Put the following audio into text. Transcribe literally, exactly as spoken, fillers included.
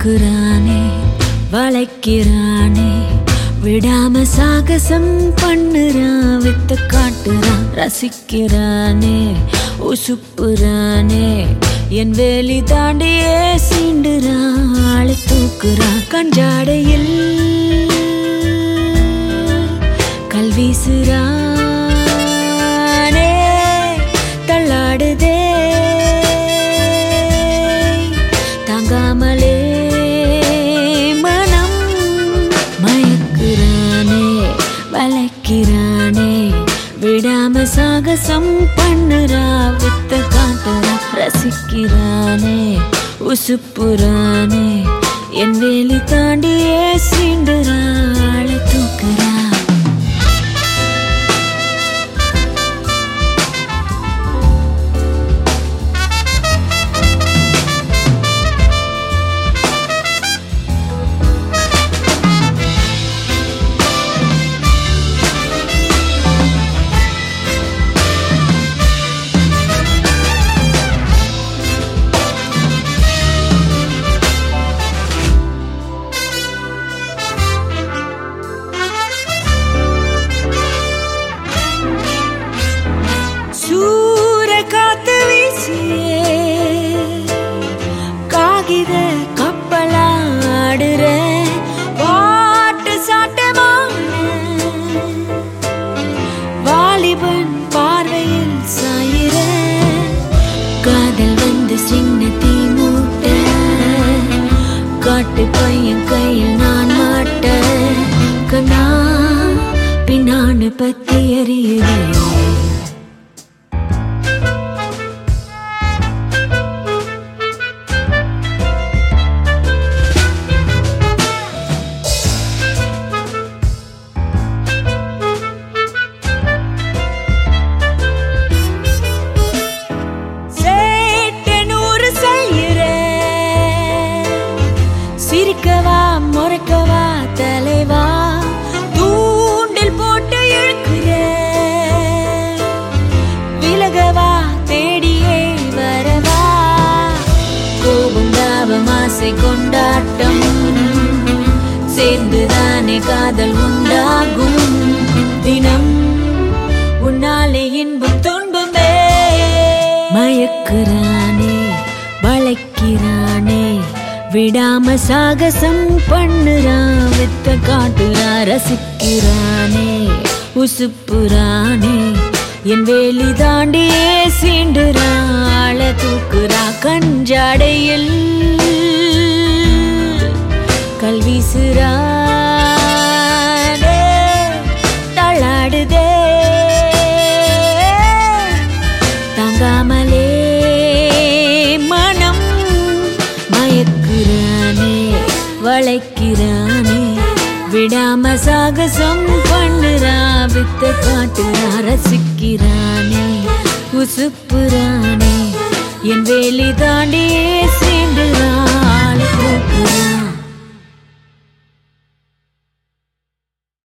தூக்குறானே வளைக்கிறானே விடாம சாகசம் பண்ணுறான் வித்த காட்டுறான் ரசிக்கிறானே உசுப்புறானே என் வேலி தாண்டியே சீண்டுறான் ஆளை தூக்குறான் கஞ்சாடையில் கல் வீசுறானே தள்ளாடுதே தாங்காமலே மனம் மயக்குறானே வளைக்கிறானே விடாம சாகசம் பண்ணுறா வித்த காட்டுறா ரசிக்கிறானே உசுப்புறானே என் வேலி தாண்டியே சீண்டுறா ஆளை தூக்குறா சூர காத்து வீசியே காகித கப்பலாடுற வாட்டு சாட்டமான வாலிபன் பார்வையில் சாயிர காதல் வந்து சின்ன தீ மூட்ட காட்டு பையன் கையில் நான் மாட்ட கண்ணா பின்னான்னு பத்தி எறியுதே சிரிக்கவா முறைக்கவா தலைவா தூண்டில் போட்டு இழுக்கிற விலகவா தேடியே வரவா கோபம் தாபம் ஆசை கொண்டாட்டம் சேர்ந்துதானே காதல் உண்டாகும் தினம் உன்னாலே இன்பம் துன்பமே மயக்குறானே வளைக்கிறானே விடாம சாகசம் பண்ணுறான் வித்த காட்டுறா ரசிக்கிறானே உசுப்புறானே என் வேலி தாண்டியே சீண்டுறா ஆளை தூக்குறா கஞ்சாடையில் கல் வீசுறானே தள்ளாடுதே தாங்காமலே மனம் மயக்குறானே வளைக்கிறானே விடாம சாகசம் பண்ணுறா வித்த காட்டுறா ரசிக்கிறானே உசுப்புறானே என் வேலி தாண்டியே சேர்ந்துறா ஆளை தூக்குறா